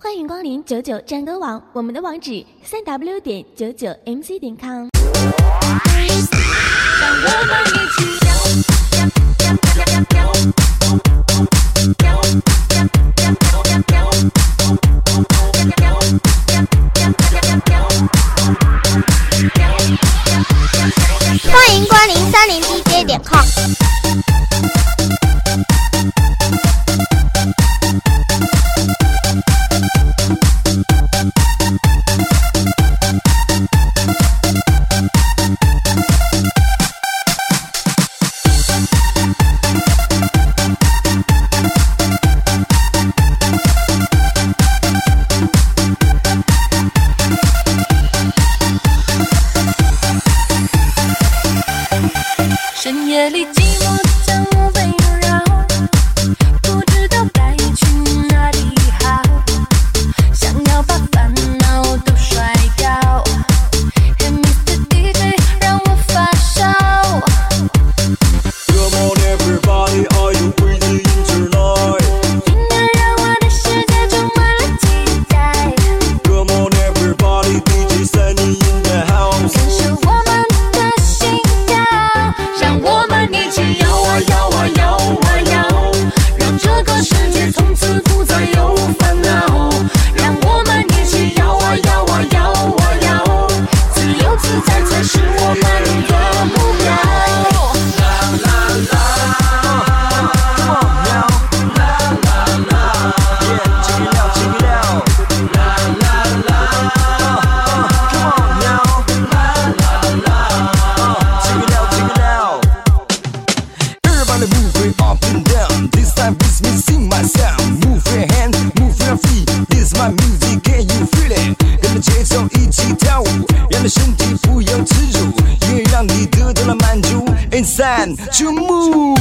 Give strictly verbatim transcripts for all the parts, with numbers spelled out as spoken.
欢迎光临九九战歌网，我们的网址三 w 点九九 m c 点 com。让我们一起欢迎光临三零 D J 点 com。 深夜里寂寞将我围绕，不知道该去哪里好，想要把烦恼都甩掉。Hey Mister D J 让我发烧。 Come on everybody, are you waiting tonight? 音乐让我的世界充满了期待。 Come on everybody, D J Sunny in the house. 享受我们的心跳，让我们一起摇啊摇啊摇啊摇，让这个世界从此不再有烦恼。让我们一起摇啊摇啊摇啊摇，自由自在才是我们的目标。啦啦啦 Come on now, la la la, yeah, check it out, check it out. La la la, come on now, la la la, check it out, check it out. Everybody moving up and down. This time with me, sing my sound. Move your hand, move your feet. This is my music, can you feel it? 跟着节奏一起跳舞，让你身体不要耻辱，音乐让你得到了满足。It's time to move.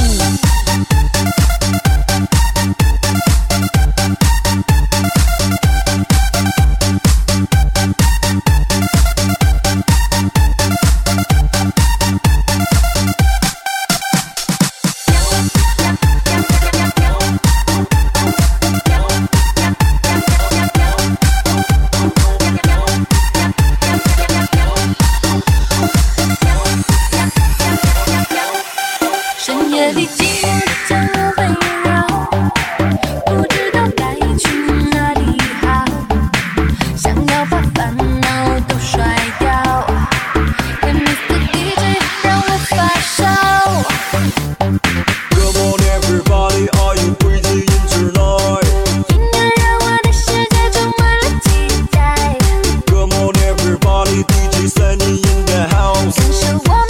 深夜里寂寞将我围绕，不知道该去哪里好，想要把烦恼都甩掉。Hey Mister D J 让我发烧。 Come on everybody, are you waiting tonight? 音乐让我的世界充满了期待。 Come on everybody, D J Sunny in the house. 享受我